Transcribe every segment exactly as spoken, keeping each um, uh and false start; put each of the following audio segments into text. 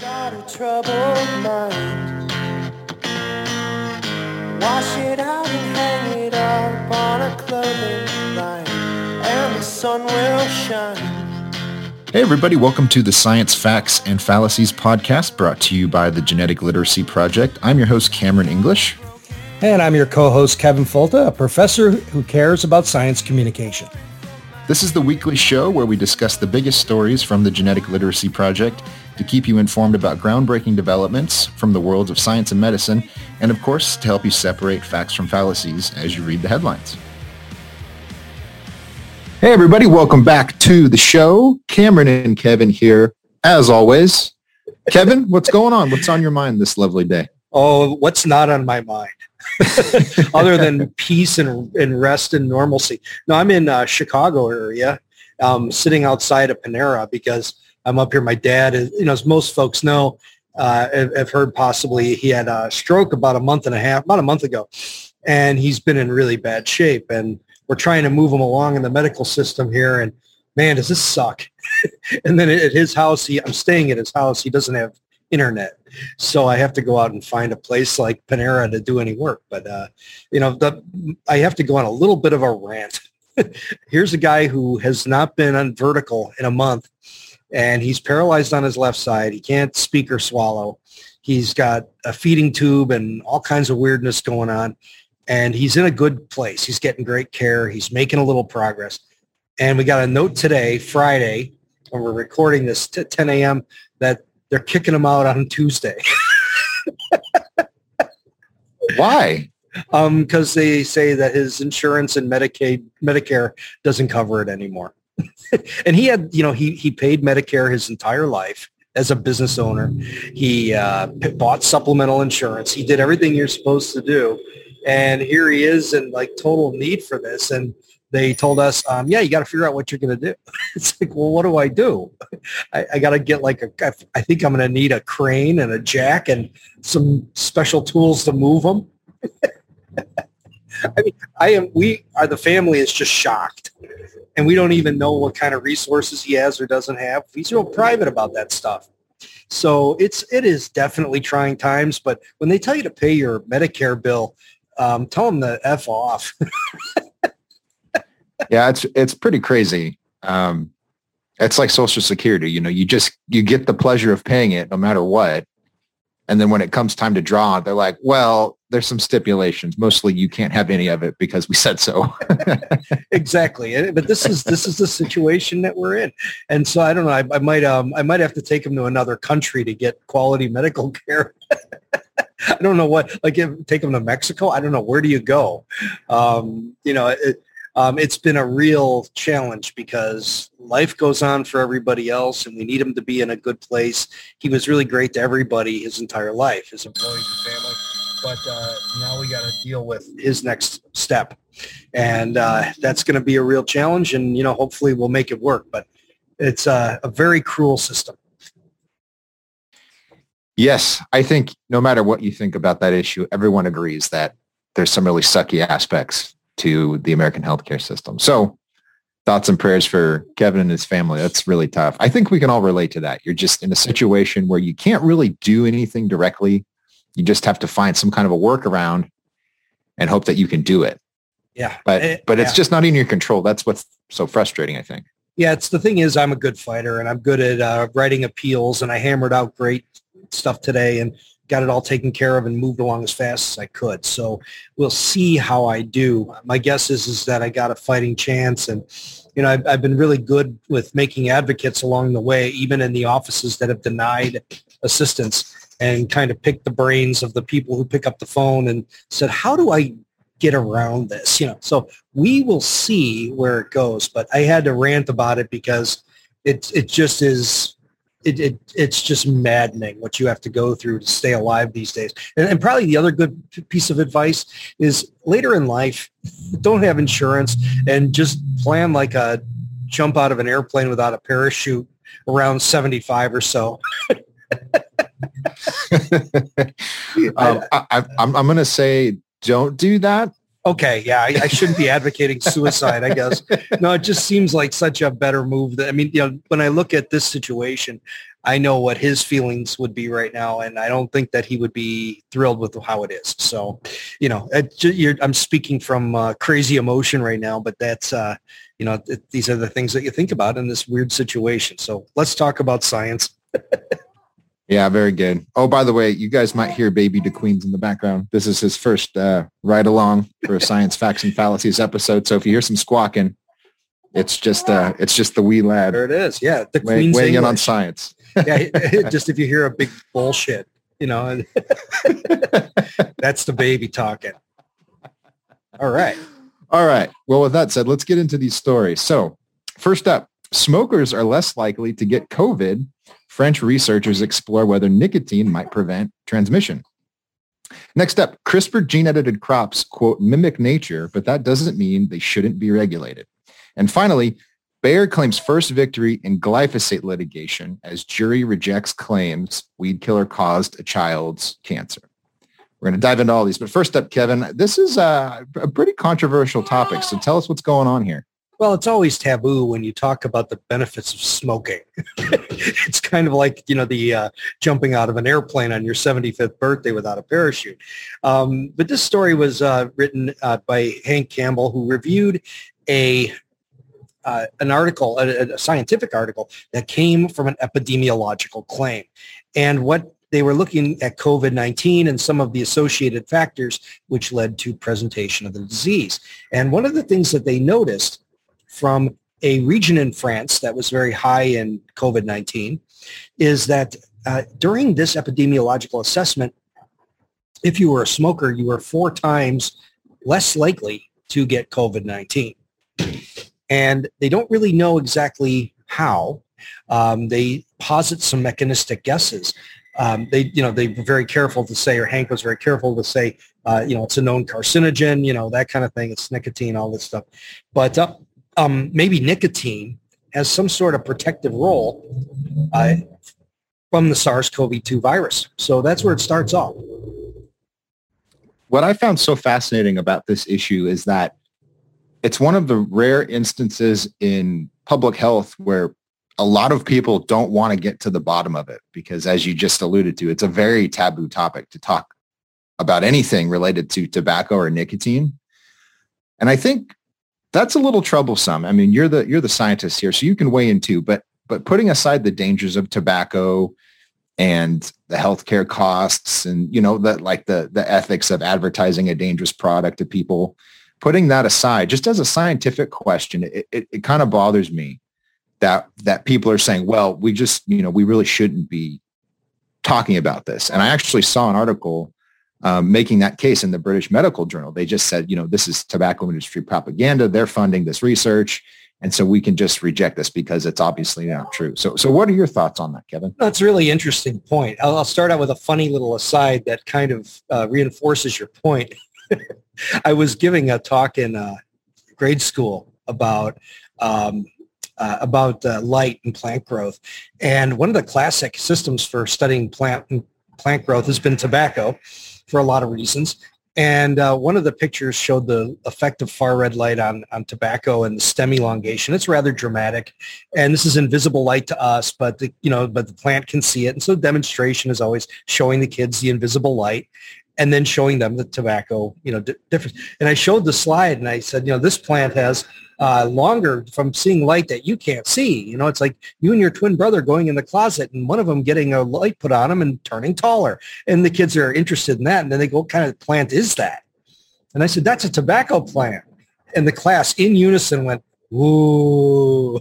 got a troubled mind. Wash it out and hang it up on a clothing line, and the sun will shine. Hey everybody, welcome to the Science Facts and Fallacies podcast, brought to you by the Genetic Literacy Project. I'm your host, Cameron English. And I'm your co-host, Kevin Folta, a professor who cares about science communication. This is the weekly show where we discuss the biggest stories from the Genetic Literacy Project to keep you informed about groundbreaking developments from the worlds of science and medicine, and of course, to help you separate facts from fallacies as you read the headlines. Hey everybody, welcome back to the show. Cameron and Kevin here, as always. Kevin, what's going on? What's on your mind this lovely day? Oh, what's not on my mind? Other than peace and, and rest and normalcy. No, I'm in uh, Chicago area, um, sitting outside of Panera because I'm up here. My dad is, you know, as most folks know, uh, have, have heard possibly he had a stroke about a month and a half, about a month ago, and he's been in really bad shape. And we're trying to move him along in the medical system here. And man, does this suck. And then at his house, he, I'm staying at his house. He doesn't have internet. So I have to go out and find a place like Panera to do any work. But, uh, you know, the, I have to go on a little bit of a rant. Here's a guy who has not been on vertical in a month, and he's paralyzed on his left side. He can't speak or swallow. He's got a feeding tube and all kinds of weirdness going on. And he's in a good place. He's getting great care. He's making a little progress. And we got a note today, Friday, when we're recording this at ten a.m., that they're kicking him out on Tuesday. Why? Um, because they say that his insurance and Medicaid, Medicare doesn't cover it anymore. And he had, you know, he he paid Medicare his entire life as a business owner. He uh, bought supplemental insurance. He did everything you're supposed to do. And here he is in like total need for this. And they told us, um, yeah, you got to figure out what you're going to do. It's like, well, what do I do? I, I got to get like a, I think I'm going to need a crane and a jack and some special tools to move them. I mean, I am, we are, the family is just shocked, and we don't even know what kind of resources he has or doesn't have. He's real private about that stuff. So it's, it is definitely trying times, but when they tell you to pay your Medicare bill, um, tell them to F off. Yeah, it's it's pretty crazy. Um, it's like Social Security. You know, you just you get the pleasure of paying it no matter what, and then when it comes time to draw, they're like, "Well, there's some stipulations. Mostly, you can't have any of it because we said so." Exactly, but this is this is the situation that we're in, and so I don't know. I, I might um I might have to take him to another country to get quality medical care. I don't know what, like, if, take him to Mexico. I don't know, where do you go? Um, you know. It, Um, it's been a real challenge because life goes on for everybody else, and we need him to be in a good place. He was really great to everybody his entire life, his employees and family. But uh, now we got to deal with his next step, and uh, that's going to be a real challenge. And you know, hopefully, we'll make it work. But it's uh, a very cruel system. Yes, I think no matter what you think about that issue, everyone agrees that there's some really sucky aspects to the American healthcare system. So thoughts and prayers for Kevin and his family. That's really tough. I think we can all relate to that. You're just in a situation where you can't really do anything directly. You just have to find some kind of a workaround and hope that you can do it. Yeah. But, it, but it's yeah. just not in your control. That's what's so frustrating, I think. Yeah. It's the thing is I'm a good fighter, and I'm good at uh, writing appeals, and I hammered out great stuff today and got it all taken care of and moved along as fast as I could. So we'll see how I do. My guess is, is that I got a fighting chance. And, you know, I've, I've been really good with making advocates along the way, even in the offices that have denied assistance, and kind of picked the brains of the people who pick up the phone and said, how do I get around this? You know, so we will see where it goes. But I had to rant about it because it, it just is, It, it it's just maddening what you have to go through to stay alive these days. And, and probably the other good piece of advice is later in life, don't have insurance and just plan like a jump out of an airplane without a parachute around seventy-five or so. um, I, I, I'm, I'm going to say don't do that. Okay, yeah, I, I shouldn't be advocating suicide, I guess. No, it just seems like such a better move. That I mean, you know, when I look at this situation, I know what his feelings would be right now, and I don't think that he would be thrilled with how it is. So, you know, it, you're, I'm speaking from uh, crazy emotion right now, but that's, uh, you know, th- these are the things that you think about in this weird situation. So let's talk about science. Yeah, very good. Oh, by the way, you guys might hear Baby DeQueens in the background. This is his first uh, ride along for a Science Facts and Fallacies episode. So if you hear some squawking, it's just uh, it's just the wee lad. There it is. Yeah, the Way, Queen's weighing in English. on science. Yeah, just if you hear a big bullshit, you know, that's the baby talking. All right. All right. Well, with that said, let's get into these stories. So first up, smokers are less likely to get COVID. French researchers explore whether nicotine might prevent transmission. Next up, CRISPR gene-edited crops, quote, mimic nature, but that doesn't mean they shouldn't be regulated. And finally, Bayer claims first victory in glyphosate litigation as jury rejects claims weed killer caused a child's cancer. We're going to dive into all these. But first up, Kevin, this is a, a pretty controversial topic. So tell us what's going on here. Well, it's always taboo when you talk about the benefits of smoking. It's kind of like, you know, the uh, jumping out of an airplane on your seventy-fifth birthday without a parachute. Um, but this story was uh, written uh, by Hank Campbell, who reviewed a uh, an article, a, a scientific article that came from an epidemiological claim. And what they were looking at COVID nineteen and some of the associated factors which led to presentation of the disease. And one of the things that they noticed from a region in France that was very high in COVID nineteen is that uh, during this epidemiological assessment, if you were a smoker, you were four times less likely to get COVID nineteen. And they don't really know exactly how. Um, they posit some mechanistic guesses. Um, they, you know, they were very careful to say, or Hank was very careful to say, uh, you know, it's a known carcinogen, you know, that kind of thing. It's nicotine, all this stuff. But uh, um, maybe nicotine has some sort of protective role uh, from the SARS-C o V two virus. So that's where it starts off. What I found so fascinating about this issue is that it's one of the rare instances in public health where a lot of people don't want to get to the bottom of it because, as you just alluded to, it's a very taboo topic to talk about anything related to tobacco or nicotine. And I think that's a little troublesome. I mean, you're the you're the scientist here, so you can weigh in too. But but putting aside the dangers of tobacco and the healthcare costs and, you know, that like the the ethics of advertising a dangerous product to people, putting that aside, just as a scientific question, it, it, it kind of bothers me that that people are saying, well, we just, you know, we really shouldn't be talking about this. And I actually saw an article um, making that case in the British Medical Journal. They just said, you know, this is tobacco industry propaganda. They're funding this research. And so we can just reject this because it's obviously not true. So so what are your thoughts on that, Kevin? That's a really interesting point. I'll, I'll start out with a funny little aside that kind of uh, reinforces your point. I was giving a talk in uh, grade school about um, uh, about uh, light and plant growth. And one of the classic systems for studying plant plant growth has been tobacco for a lot of reasons. And uh, one of the pictures showed the effect of far red light on, on tobacco and the stem elongation. It's rather dramatic. And this is invisible light to us, but the, you know, but the plant can see it. And so the demonstration is always showing the kids the invisible light and then showing them the tobacco, you know, di- difference. And I showed the slide and I said, you know, this plant has uh, longer from seeing light that you can't see. You know, it's like you and your twin brother going in the closet and one of them getting a light put on them and turning taller. And the kids are interested in that. And then they go, what kind of plant is that? And I said, that's a tobacco plant. And the class in unison went, ooh.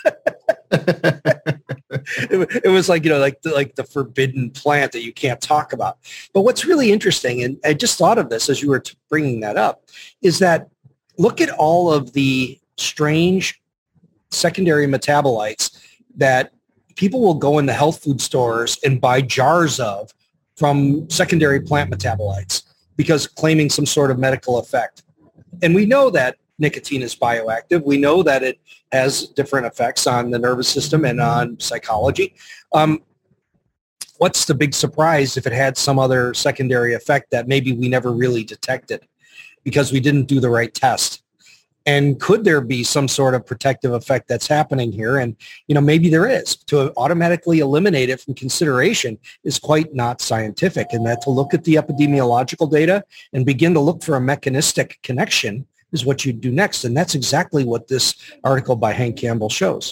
it, it was like, you know, like the, like the forbidden plant that you can't talk about. But what's really interesting, and I just thought of this as you were t- bringing that up, is that look at all of the strange secondary metabolites that people will go in the health food stores and buy jars of from secondary plant metabolites because claiming some sort of medical effect. And we know that nicotine is bioactive. We know that it has different effects on the nervous system and on psychology. Um, what's the big surprise if it had some other secondary effect that maybe we never really detected because we didn't do the right test? And could there be some sort of protective effect that's happening here? And, you know, maybe there is. To automatically eliminate it from consideration is quite not scientific. And that to look at the epidemiological data and begin to look for a mechanistic connection is what you do next. And that's exactly what this article by Hank Campbell shows.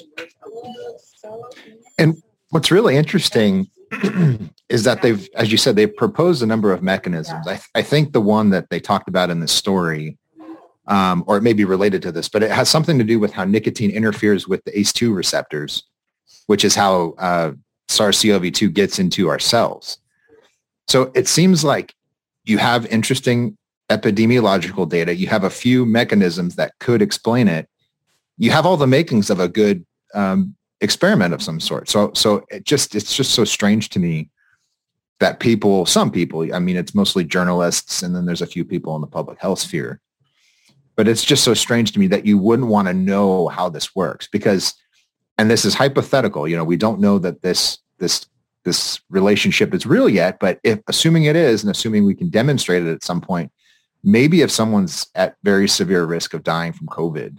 And what's really interesting is that they've, as you said, they've proposed a number of mechanisms. I, th- I think the one that they talked about in this story, um, or it may be related to this, but it has something to do with how nicotine interferes with the A C E two receptors, which is how uh, SARS-C o V two gets into our cells. So it seems like you have interesting epidemiological data. You have a few mechanisms that could explain it. You have all the makings of a good um, experiment of some sort. So, so it just, it's just so strange to me that people, some people, I mean, it's mostly journalists, and then there's a few people in the public health sphere, but it's just so strange to me that you wouldn't want to know how this works because, and this is hypothetical, you know, we don't know that this, this, this relationship is real yet, but if assuming it is, and assuming we can demonstrate it at some point, maybe if someone's at very severe risk of dying from COVID,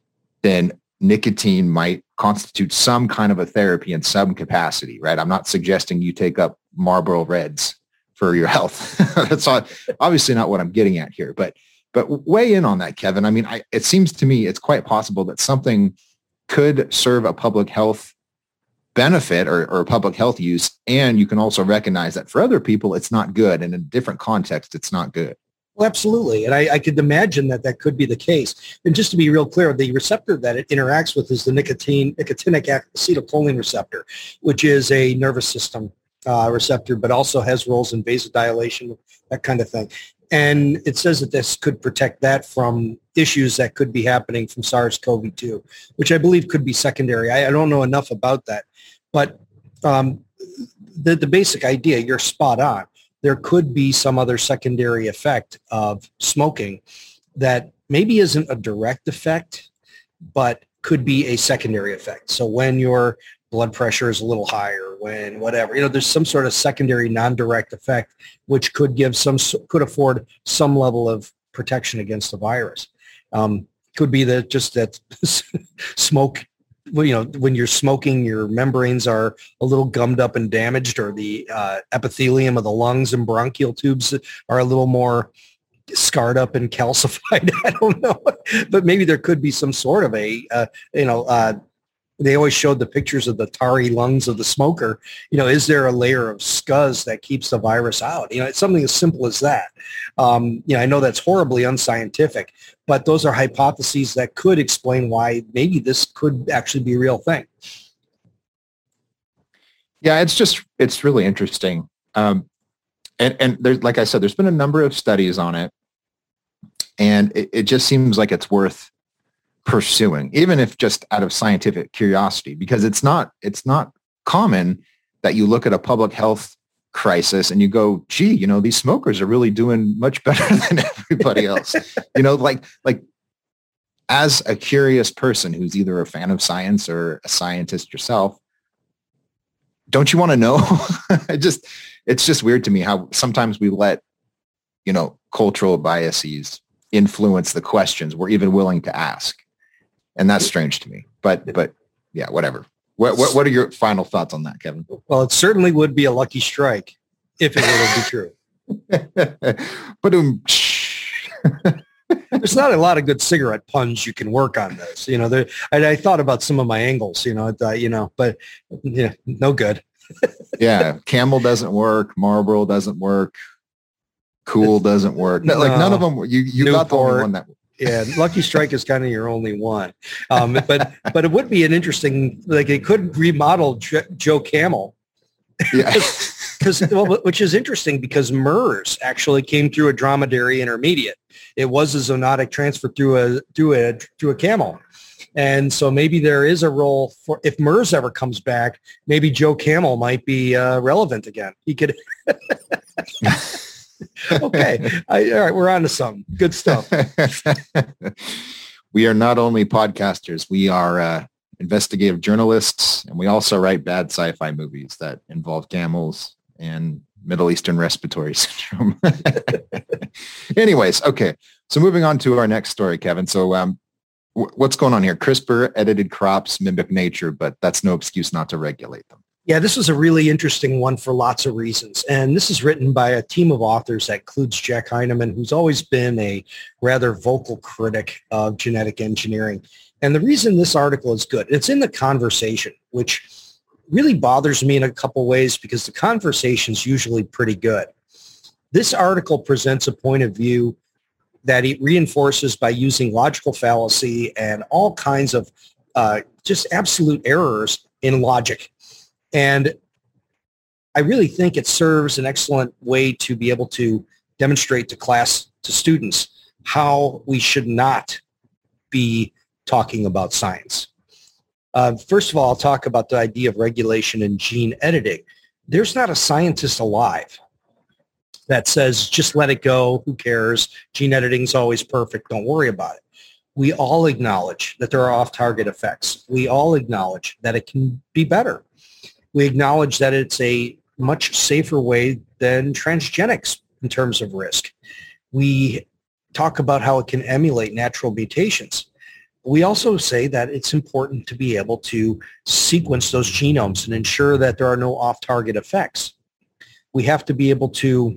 then nicotine might constitute some kind of a therapy in some capacity, right? I'm not suggesting you take up Marlboro Reds for your health. That's obviously not what I'm getting at here, but but weigh in on that, Kevin. I mean, I, it seems to me it's quite possible that something could serve a public health benefit or, or public health use, and you can also recognize that for other people, it's not good, and in a different context, it's not good. Well, absolutely. And I, I could imagine that that could be the case. And just to be real clear, the receptor that it interacts with is the nicotine, nicotinic acetylcholine receptor, which is a nervous system uh, receptor, but also has roles in vasodilation, that kind of thing. And it says that this could protect that from issues that could be happening from SARS-C o V two, which I believe could be secondary. I, I don't know enough about that. But um, the, the basic idea, you're spot on. There could be some other secondary effect of smoking that maybe isn't a direct effect, but could be a secondary effect. So when your blood pressure is a little higher, when whatever, you know, there's some sort of secondary non-direct effect, which could give some, could afford some level of protection against the virus. Um, could be that just that smoke, well, you know, when you're smoking, your membranes are a little gummed up and damaged, or the uh, epithelium of the lungs and bronchial tubes are a little more scarred up and calcified. I don't know, but maybe there could be some sort of a, uh, you know, uh, they always showed the pictures of the tarry lungs of the smoker. You know, is there a layer of scuzz that keeps the virus out? You know, it's something as simple as that. Um, you know, I know that's horribly unscientific, but those are hypotheses that could explain why maybe this could actually be a real thing. Yeah, it's just, it's really interesting. Um, and and there's, like I said, there's been a number of studies on it, and it, it just seems like it's worth pursuing, even if just out of scientific curiosity, because it's not, it's not common that you look at a public health crisis and you go, gee, you know, these smokers are really doing much better than everybody else. You know, like, like as a curious person who's either a fan of science or a scientist yourself, don't you want to know? I just, it's just weird to me how sometimes we let, you know, cultural biases influence the questions we're even willing to ask. And that's strange to me, but, but yeah, whatever. What, what, what are your final thoughts on that, Kevin? Well, it certainly would be a lucky strike if it were to be true. But um, there's not a lot of good cigarette puns you can work on this. You know, there, I, I thought about some of my angles, you know, uh, you know, but yeah, no good. Yeah. Camel doesn't work. Marlboro doesn't work. Cool doesn't work. No, like none of them. You, you got the only one that Yeah, Lucky Strike is kind of your only one, um, but but it would be an interesting, like it could remodel J- Joe Camel, yeah, because well, which is interesting because MERS actually came through a dromedary intermediate. It was a zoonotic transfer through a through a through a camel, and so maybe there is a role for if MERS ever comes back. Maybe Joe Camel might be uh, relevant again. He could. Okay. I, all right. We're on to something good stuff. We are not only podcasters, we are uh, investigative journalists, and we also write bad sci-fi movies that involve camels and Middle Eastern respiratory syndrome. Anyways, okay. So moving on to our next story, Kevin. So um, what's going on here? CRISPR edited crops mimic nature, but that's no excuse not to regulate them. Yeah, this was a really interesting one for lots of reasons. And this is written by a team of authors that includes Jack Heinemann, who's always been a rather vocal critic of genetic engineering. And the reason this article is good, it's in The Conversation, which really bothers me in a couple ways because the conversation's usually pretty good. This article presents a point of view that it reinforces by using logical fallacy and all kinds of uh, just absolute errors in logic. And I really think it serves an excellent way to be able to demonstrate to class, to students, how we should not be talking about science. Uh, first of all, I'll talk about the idea of regulation and gene editing. There's not a scientist alive that says, just let it go, who cares, gene editing is always perfect, don't worry about it. We all acknowledge that there are off-target effects. We all acknowledge that it can be better. We acknowledge that it's a much safer way than transgenics in terms of risk. We talk about how it can emulate natural mutations. We also say that it's important to be able to sequence those genomes and ensure that there are no off-target effects. We have to be able to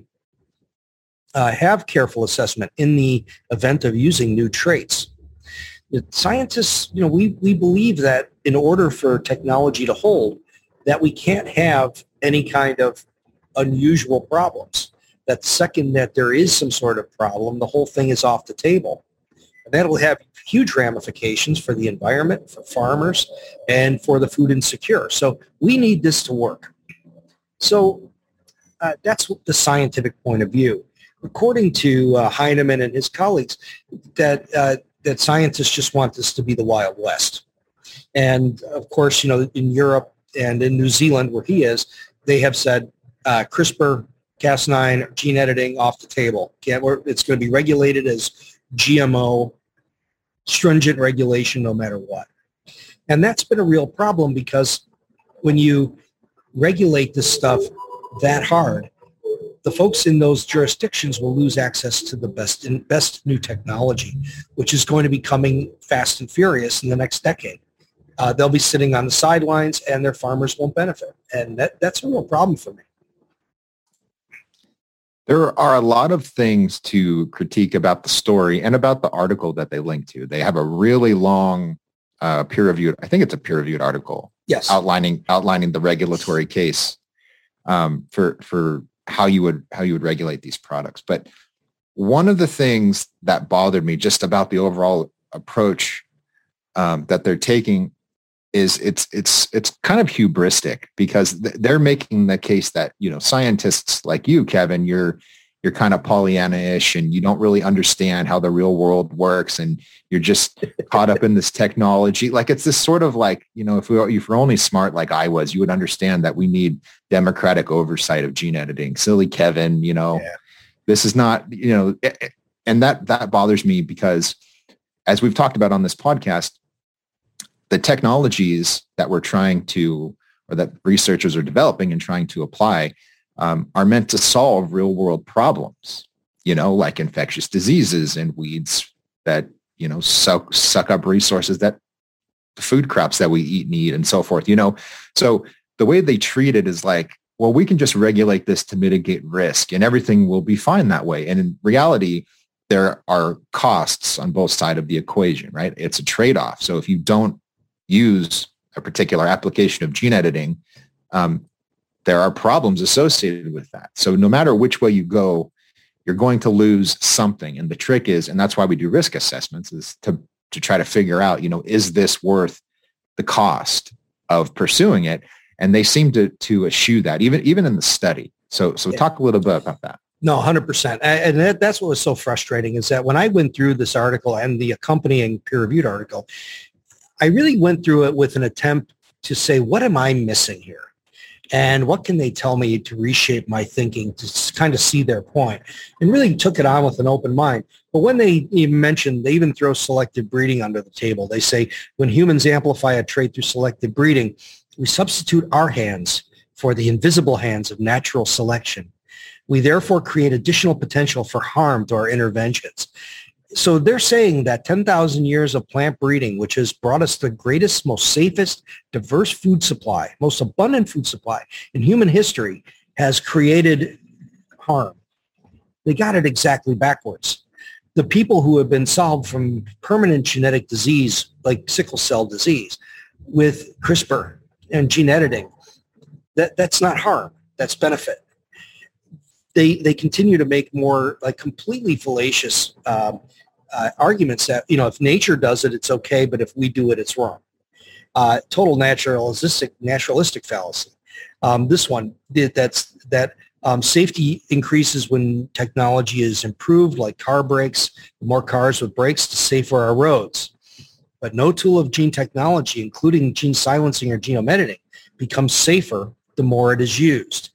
uh, have careful assessment in the event of using new traits. The scientists, you know, we, we believe that in order for technology to hold, that we can't have any kind of unusual problems. That the second that there is some sort of problem, the whole thing is off the table. And that'll have huge ramifications for the environment, for farmers, and for the food insecure. So we need this to work. So uh, that's the scientific point of view. According to uh, Heinemann and his colleagues, that uh, that scientists just want this to be the Wild West. And of course, you know, in Europe and in New Zealand, where he is, they have said uh, CRISPR, Cas nine, gene editing off the table. Can't, it's going to be regulated as G M O, stringent regulation no matter what. And that's been a real problem because when you regulate this stuff that hard, the folks in those jurisdictions will lose access to the best best new technology, which is going to be coming fast and furious in the next decade. Uh, they'll be sitting on the sidelines and their farmers won't benefit. And that, that's a real problem for me. There are a lot of things to critique about the story and about the article that they link to. They have a really long uh, peer-reviewed, I think it's a peer-reviewed article, yes, outlining outlining the regulatory case um, for for how you would how you would regulate these products. But one of the things that bothered me just about the overall approach um, that they're taking is it's it's it's kind of hubristic because th- they're making the case that, you know, scientists like you, Kevin, you're you're kind of Pollyanna-ish and you don't really understand how the real world works and you're just caught up in this technology. Like it's this sort of like, you know, if we if we're only smart like I was, you would understand that we need democratic oversight of gene editing. Silly Kevin, you know, yeah. This is not, you know, and that that bothers me because as we've talked about on this podcast, the technologies that we're trying to, or that researchers are developing and trying to apply um, are meant to solve real world problems, you know, like infectious diseases and weeds that, you know, suck, suck up resources that the food crops that we eat need and so forth, you know. So the way they treat it is like, well, we can just regulate this to mitigate risk and everything will be fine that way. And in reality, there are costs on both sides of the equation, right? It's a trade-off. So if you don't use a particular application of gene editing, um, there are problems associated with that. So no matter which way you go, you're going to lose something. And the trick is, and that's why we do risk assessments, is to, to try to figure out, you know, is this worth the cost of pursuing it? And they seem to to eschew that, even even in the study. So so yeah. Talk a little bit about that. No, one hundred percent. And that, that's what was so frustrating is that when I went through this article and the accompanying peer-reviewed article, I really went through it with an attempt to say, what am I missing here? And what can they tell me to reshape my thinking to kind of see their point? And really took it on with an open mind. But when they even mention, they even throw selective breeding under the table. They say, when humans amplify a trait through selective breeding, we substitute our hands for the invisible hands of natural selection. We therefore create additional potential for harm to our interventions. So they're saying that ten thousand years of plant breeding, which has brought us the greatest, most safest, diverse food supply, most abundant food supply in human history, has created harm. They got it exactly backwards. The people who have been solved from permanent genetic disease, like sickle cell disease, with CRISPR and gene editing, that, that's not harm. That's benefit. They they continue to make more like completely fallacious um, uh, arguments that, you know, if nature does it, it's okay, but if we do it, it's wrong. Uh, total naturalistic naturalistic fallacy. Um, this one that's that um, safety increases when technology is improved, like car brakes. The more cars with brakes, the safer our roads. But no tool of gene technology, including gene silencing or genome editing, becomes safer the more it is used.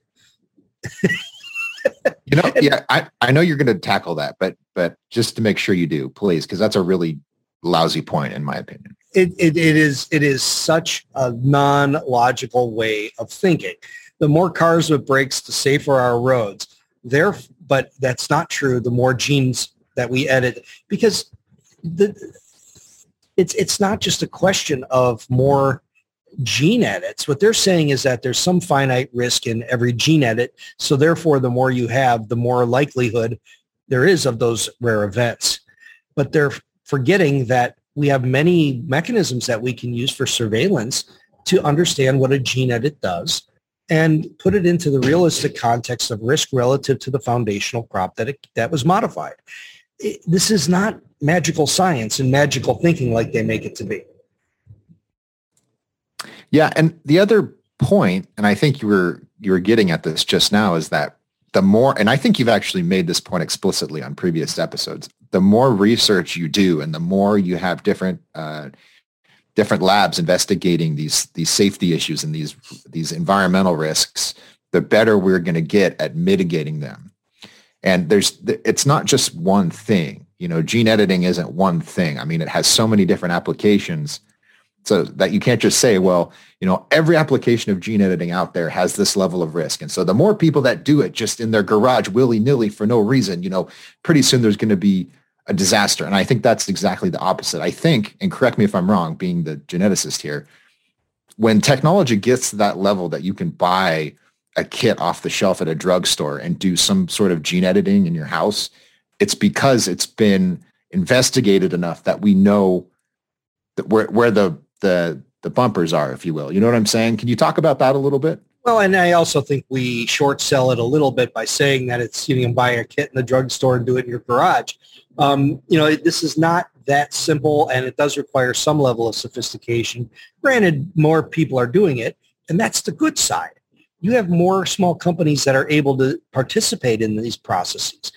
You know, yeah, I, I know you're going to tackle that, but but just to make sure you do, please, because that's a really lousy point, in my opinion. It, it it is it is such a non-logical way of thinking. The more cars with brakes, the safer our roads. There, but that's not true. The more genes that we edit, because the it's it's not just a question of more gene edits. What they're saying is that there's some finite risk in every gene edit. So therefore, the more you have, the more likelihood there is of those rare events. But they're forgetting that we have many mechanisms that we can use for surveillance to understand what a gene edit does and put it into the realistic context of risk relative to the foundational crop that it, that was modified. It, this is not magical science and magical thinking like they make it to be. Yeah, and the other point, and I think you were you were getting at this just now, is that the more, and I think you've actually made this point explicitly on previous episodes, the more research you do and the more you have different uh, different labs investigating these these safety issues and these these environmental risks, the better we're going to get at mitigating them. And there's it's not just one thing. You know, gene editing isn't one thing. I mean, it has so many different applications. So that you can't just say, well, you know, every application of gene editing out there has this level of risk. And so the more people that do it just in their garage willy-nilly for no reason, you know, pretty soon there's going to be a disaster. And I think that's exactly the opposite. I think, and correct me if I'm wrong, being the geneticist here, when technology gets to that level that you can buy a kit off the shelf at a drugstore and do some sort of gene editing in your house, it's because it's been investigated enough that we know that where, where the the the bumpers are, if you will. You know what I'm saying? Can you talk about that a little bit? Well, and I also think we short sell it a little bit by saying that it's, you can buy a kit in the drugstore and do it in your garage. Um, you know, this is not that simple, and it does require some level of sophistication. Granted, more people are doing it, and that's the good side. You have more small companies that are able to participate in these processes.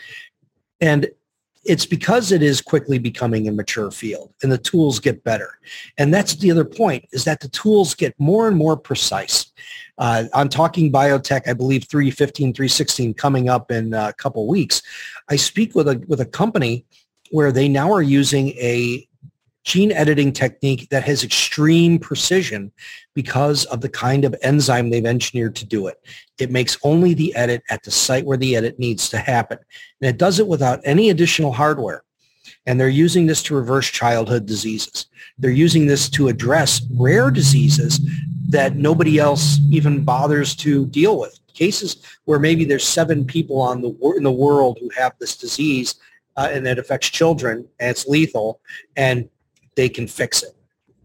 And it's because it is quickly becoming a mature field and the tools get better. And that's the other point, is that the tools get more and more precise. Uh, I'm talking biotech, I believe three fifteen, three sixteen coming up in a couple weeks. I speak with a with a company where they now are using a gene editing technique that has extreme precision because of the kind of enzyme they've engineered to do it. It makes only the edit at the site where the edit needs to happen. And it does it without any additional hardware. And they're using this to reverse childhood diseases. They're using this to address rare diseases that nobody else even bothers to deal with. Cases where maybe there's seven people on the in the world who have this disease uh, and it affects children and it's lethal, and they can fix it.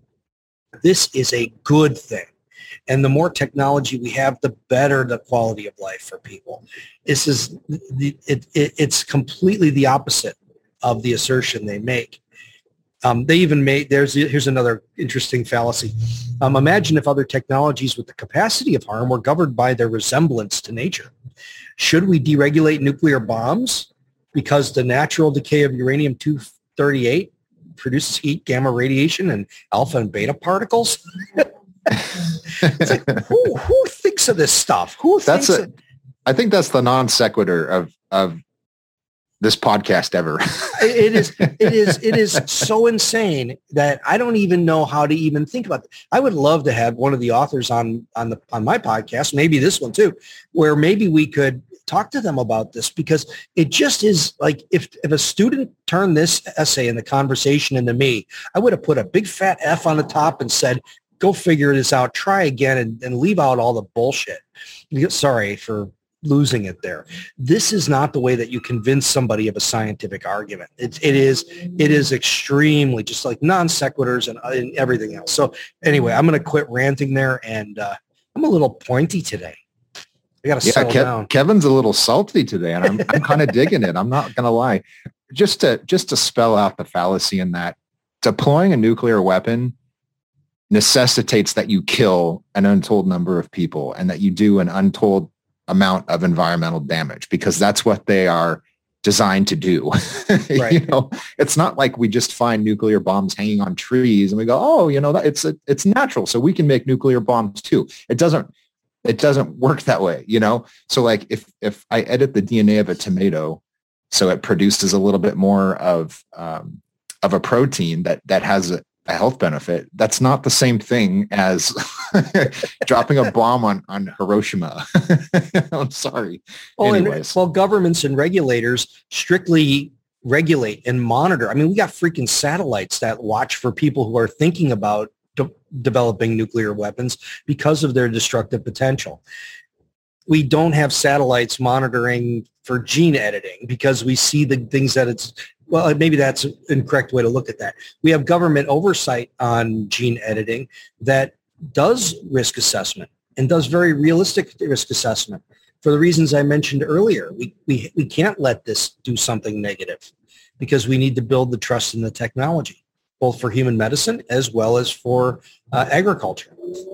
This is a good thing. And the more technology we have, the better the quality of life for people. This is the, it, it, it's completely the opposite of the assertion they make. Um, they even made, there's, here's another interesting fallacy. Um, imagine if other technologies with the capacity of harm were governed by their resemblance to nature. Should we deregulate nuclear bombs because the natural decay of uranium two thirty-eight produces heat, gamma radiation, and alpha and beta particles? It's like, who, who thinks of this stuff? Who that's thinks a, of, I think that's the non sequitur of, of this podcast ever. it is, it is, it is so insane that I don't even know how to even think about it. I would love to have one of the authors on, on the, on my podcast, maybe this one too, where maybe we could talk to them about this, because it just is like, if, if a student turned this essay and the conversation into me, I would have put a big fat F on the top and said, go figure this out, try again, and, and leave out all the bullshit. Sorry for losing it there. This is not the way that you convince somebody of a scientific argument. It, it is it is extremely just like non sequiturs and, and everything else. So anyway, I'm going to quit ranting there, and uh, I'm a little pointy today. I got to yeah, settle Kev, down. Kevin's a little salty today, and I'm I'm kind of digging it. I'm not going to lie. Just to just to spell out the fallacy in that, deploying a nuclear weapon necessitates that you kill an untold number of people and that you do an untold amount of environmental damage, because that's what they are designed to do. Right. You know, it's not like we just find nuclear bombs hanging on trees and we go, oh, you know, that it's a, it's natural, so we can make nuclear bombs too. It doesn't it doesn't work that way, you know? So like if if I edit the D N A of a tomato so it produces a little bit more of um, of a protein that that has a, a health benefit, that's not the same thing as dropping a bomb on, on Hiroshima. I'm sorry. Well, Anyways. and, well, governments and regulators strictly regulate and monitor. I mean, we got freaking satellites that watch for people who are thinking about de- developing nuclear weapons because of their destructive potential. We don't have satellites monitoring for gene editing because we see the things that it's, well, maybe that's an incorrect way to look at that. We have government oversight on gene editing that does risk assessment and does very realistic risk assessment for the reasons I mentioned earlier. We, we, we can't let this do something negative because we need to build the trust in the technology, both for human medicine as well as for uh, agriculture.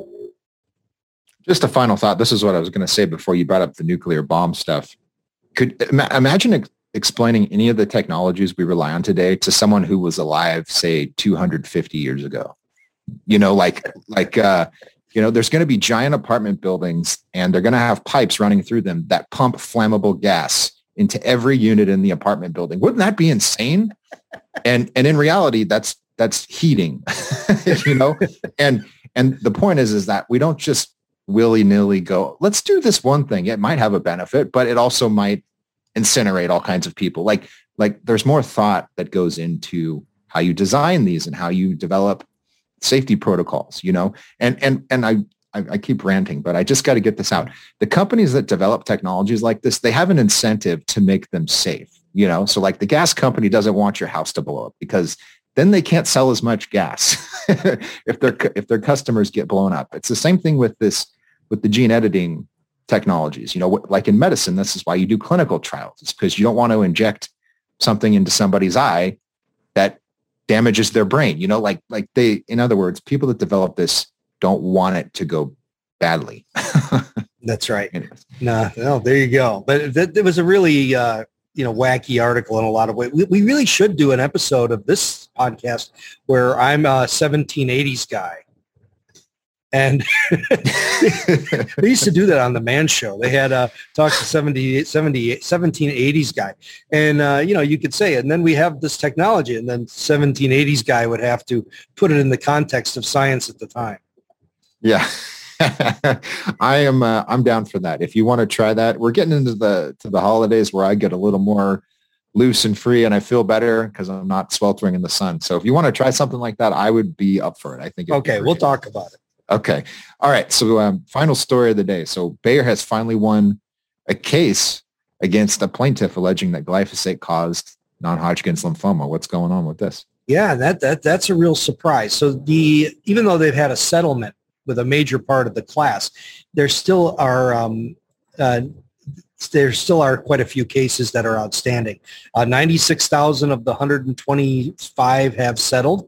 Just a final thought. This is what I was going to say before you brought up the nuclear bomb stuff. Could ima- imagine ex- explaining any of the technologies we rely on today to someone who was alive, say, two hundred fifty years ago. You know, like, like, uh, you know, there's going to be giant apartment buildings and they're going to have pipes running through them that pump flammable gas into every unit in the apartment building. Wouldn't that be insane? And, and in reality, that's, that's heating, you know? And, and the point is, is that we don't just willy-nilly go, let's do this one thing. It might have a benefit, but it also might incinerate all kinds of people. Like, like there's more thought that goes into how you design these and how you develop safety protocols, you know, and, and, and I, I, I keep ranting, but I just got to get this out. The companies that develop technologies like this, they have an incentive to make them safe, you know? So like the gas company doesn't want your house to blow up because then they can't sell as much gas if their, if their customers get blown up. It's the same thing with this, with the gene editing technologies, you know, like in medicine, this is why you do clinical trials. It's because you don't want to inject something into somebody's eye that damages their brain, you know, like, like they, in other words, people that develop this don't want it to go badly. That's right. Anyways. No, no, there you go. But that, that was a really, uh, you know, wacky article in a lot of ways. We, we really should do an episode of this podcast where I'm a seventeen eighties guy. And they used to do that on the Man Show. They had uh, talk to seventy, seventy, seventeen eighties guy. And, uh, you know, you could say, and then we have this technology. And then seventeen eighties guy would have to put it in the context of science at the time. Yeah. I am, uh, I'm down for that. If you want to try that, we're getting into the, to the holidays where I get a little more loose and free and I feel better because I'm not sweltering in the sun. So if you want to try something like that, I would be up for it. I think. Okay. We'll talk about it. Okay. All right. So um, final story of the day. So Bayer has finally won a case against a plaintiff alleging that glyphosate caused non-Hodgkin's lymphoma. What's going on with this? Yeah, that that that's a real surprise. So the even though they've had a settlement with a major part of the class, there still are um, uh, there still are quite a few cases that are outstanding. Uh, ninety-six thousand of the one hundred twenty-five have settled.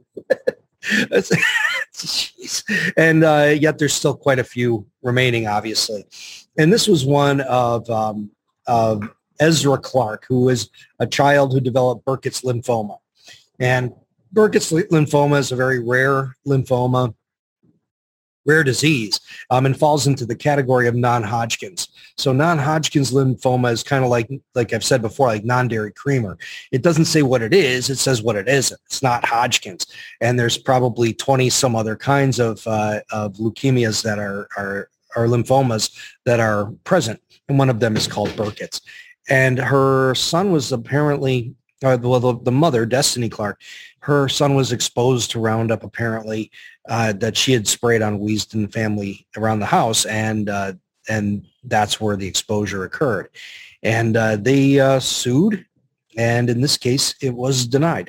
Jeez. And uh, yet there's still quite a few remaining, obviously. And this was one of, um, of Ezra Clark, who was a child who developed Burkitt's lymphoma. And Burkitt's lymphoma is a very rare lymphoma. rare disease, um, and falls into the category of non-Hodgkin's. So non-Hodgkin's lymphoma is kind of like, like I've said before, like non-dairy creamer. It doesn't say what it is. It says what it isn't. It's not Hodgkin's. And there's probably twenty some other kinds of, uh, of leukemias that are, are, are lymphomas that are present. And one of them is called Burkitt's. And her son was apparently, uh, well, the, the mother, Destiny Clark, her son was exposed to Roundup apparently, uh, that she had sprayed on Wiesden family around the house, and uh, and that's where the exposure occurred. And uh, they uh, sued, and in this case, it was denied.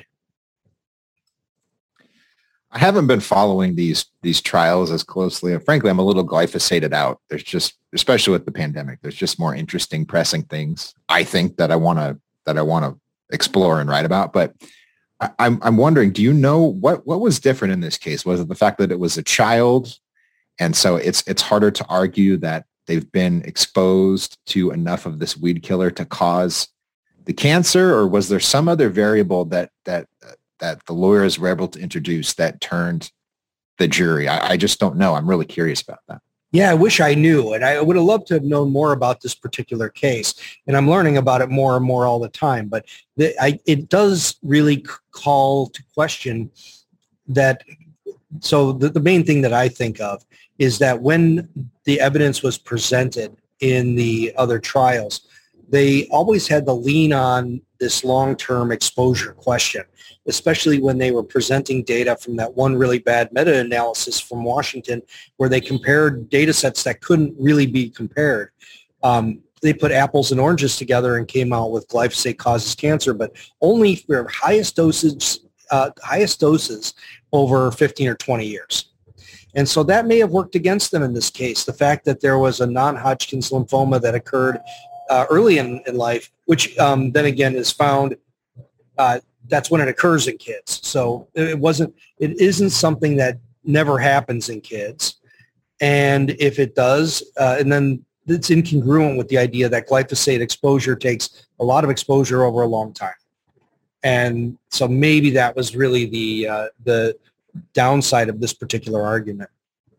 I haven't been following these these trials as closely. And frankly, I'm a little glyphosated out. There's just, especially with the pandemic, there's just more interesting, pressing things I think that I want to that I want to explore and write about. But I, I'm I'm wondering, do you know what what was different in this case? Was it the fact that it was a child, and so it's it's harder to argue that they've been exposed to enough of this weed killer to cause the cancer, or was there some other variable that that that the lawyers were able to introduce that turned the jury? I, I just don't know. I'm really curious about that. Yeah, I wish I knew. And I would have loved to have known more about this particular case. And I'm learning about it more and more all the time. But the, I, it does really call to question that. So the, the main thing that I think of is that when the evidence was presented in the other trials, they always had to lean on this long-term exposure question, especially when they were presenting data from that one really bad meta-analysis from Washington where they compared data sets that couldn't really be compared. Um, they put apples and oranges together and came out with glyphosate causes cancer, but only for highest dosage, uh, highest doses over fifteen or twenty years. And so that may have worked against them in this case. The fact that there was a non-Hodgkin's lymphoma that occurred Uh, early in, in life, which um, then again is found, uh, that's when it occurs in kids. So it wasn't, it isn't something that never happens in kids. And if it does, uh, and then it's incongruent with the idea that glyphosate exposure takes a lot of exposure over a long time. And so maybe that was really the uh, the downside of this particular argument.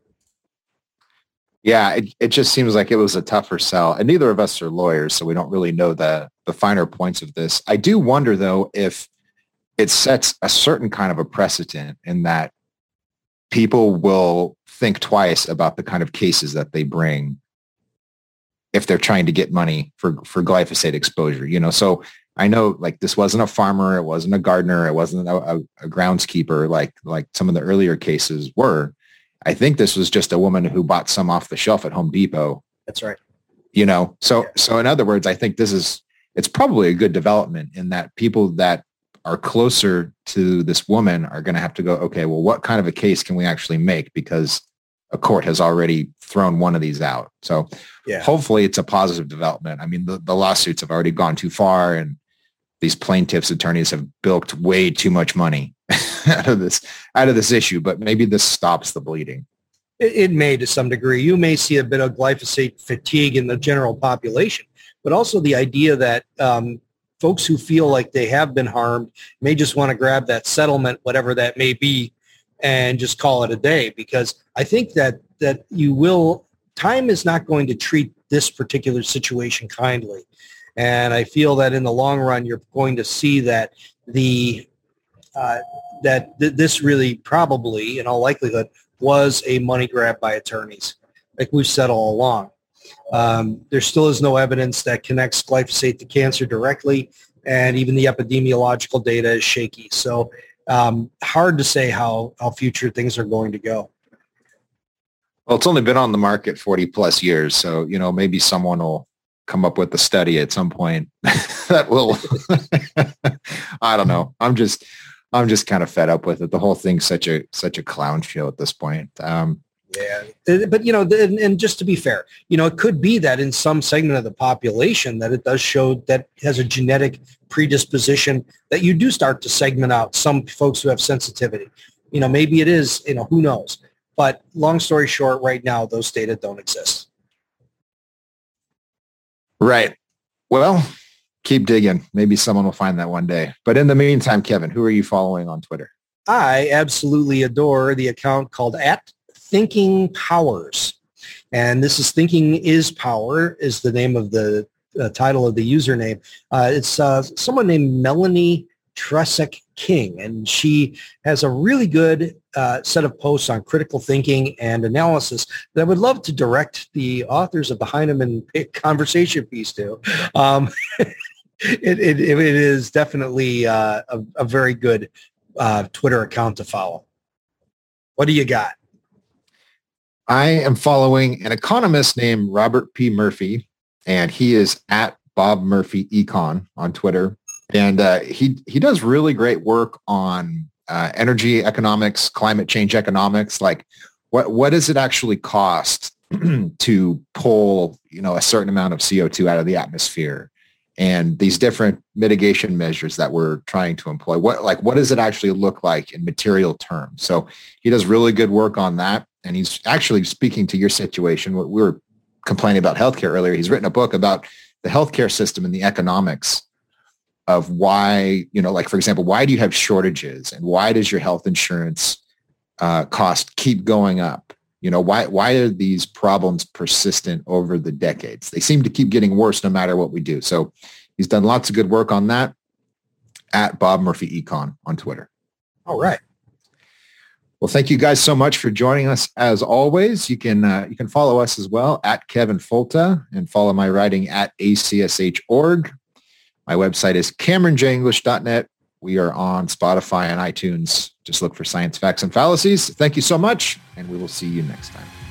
Yeah, it, it just seems like it was a tougher sell. And neither of us are lawyers, so we don't really know the, the finer points of this. I do wonder, though, if it sets a certain kind of a precedent in that people will think twice about the kind of cases that they bring if they're trying to get money for, for glyphosate exposure. You know, so I know like this wasn't a farmer, it wasn't a gardener, it wasn't a, a, a groundskeeper like like some of the earlier cases were. I think this was just a woman who bought some off the shelf at Home Depot. That's right. You know, so so in other words, I think this is, it's probably a good development in that people that are closer to this woman are going to have to go, okay, well, what kind of a case can we actually make? Because a court has already thrown one of these out. So yeah. Hopefully it's a positive development. I mean, the, the lawsuits have already gone too far, and these plaintiffs' attorneys have bilked way too much money out of this out of this issue, but maybe this stops the bleeding. It, it may to some degree. You may see a bit of glyphosate fatigue in the general population, but also the idea that um, folks who feel like they have been harmed may just want to grab that settlement, whatever that may be, and just call it a day. Because I think that that you will, time is not going to treat this particular situation kindly. And I feel that in the long run, you're going to see that the uh, that th- this really probably, in all likelihood, was a money grab by attorneys, like we've said all along. Um, there still is no evidence that connects glyphosate to cancer directly, and even the epidemiological data is shaky. So um, hard to say how, how future things are going to go. Well, it's only been on the market forty plus years. So, you know, maybe someone will come up with a study at some point that will, I don't know. I'm just, I'm just kind of fed up with it. The whole thing's such a, such a clown show at this point. Um, yeah. But, you know, and, and just to be fair, you know, it could be that in some segment of the population that it does show that has a genetic predisposition that you do start to segment out some folks who have sensitivity. You know, maybe it is, you know, who knows? But long story short, right now, those data don't exist. Right. Well, keep digging. Maybe someone will find that one day. But in the meantime, Kevin, who are you following on Twitter? I absolutely adore the account called at Thinking Powers. And this is Thinking is Power is the name of the uh, title of the username. Uh, it's uh, someone named Melanie Tresick King, and she has a really good uh, set of posts on critical thinking and analysis that I would love to direct the authors of the Heinemann conversation piece to. Um, it, it, it is definitely uh, a, a very good uh, Twitter account to follow. What do you got? I am following an economist named Robert P. Murphy, and he is at Bob Murphy Econ on Twitter. And uh, he he does really great work on uh, energy economics, climate change economics. Like, what what does it actually cost to pull, you know, a certain amount of C O two out of the atmosphere, and these different mitigation measures that we're trying to employ? What like what does it actually look like in material terms? So he does really good work on that, and he's actually speaking to your situation. What we were complaining about healthcare earlier. He's written a book about the healthcare system and the economics of why, you know, like, for example, why do you have shortages, and why does your health insurance uh, cost keep going up? You know, why why are these problems persistent over the decades? They seem to keep getting worse no matter what we do. So he's done lots of good work on that at Bob Murphy Econ on Twitter. All right. Well, thank you guys so much for joining us. As always, you can uh, you can follow us as well at Kevin Folta, and follow my writing at A C S H dot org. My website is Cameron J English dot net. We are on Spotify and iTunes. Just look for Science, Facts, and Fallacies. Thank you so much, and we will see you next time.